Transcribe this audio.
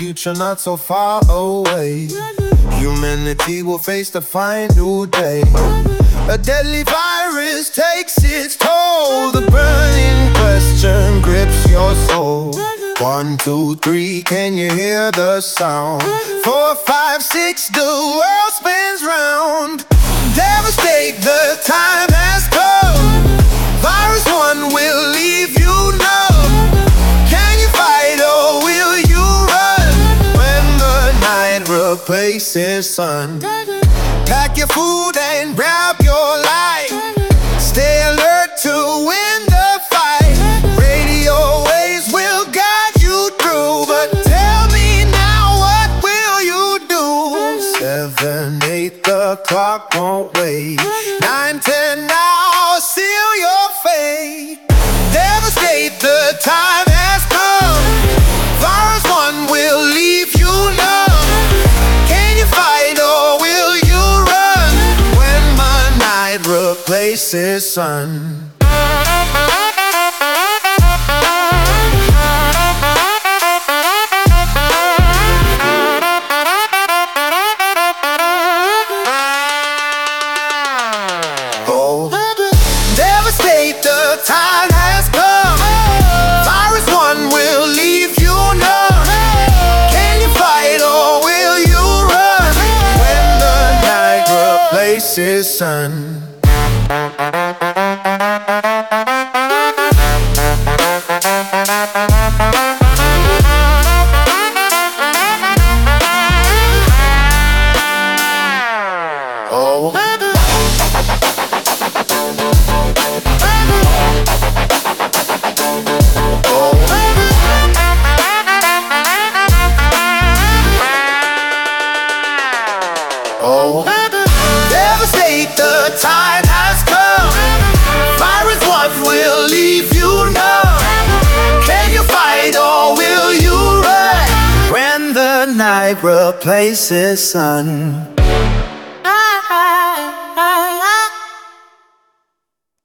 future not so far away. Humanity will face the fine new day. A deadly virus takes its toll. The burning question grips your soul. 1, 2, 3, can you hear the sound? 4, 5, 6, the world spins round. Devastate, the time has come. Virus 1 will leave you numb. Can you fight or will you run when the night replaces sun? Pack your food and grab your light. Stay alert to win the fight. Radio waves will guide you through, but tell me now, what will you do? 7, 8, the clock won't wait. 9, 10, now seal your fate. Devastate, the time has come. Virus 1 will leave you numb. Can you fight or will you run when the night replaces sun? Devastate, the time has come. Virus 1 will leave you numb. Can you fight or will you run when the night replaces sun? Oh. Oh. Devastate, the time has come. Virus 1 will leave you numb. Can you fight or will you run when the night replaces sun?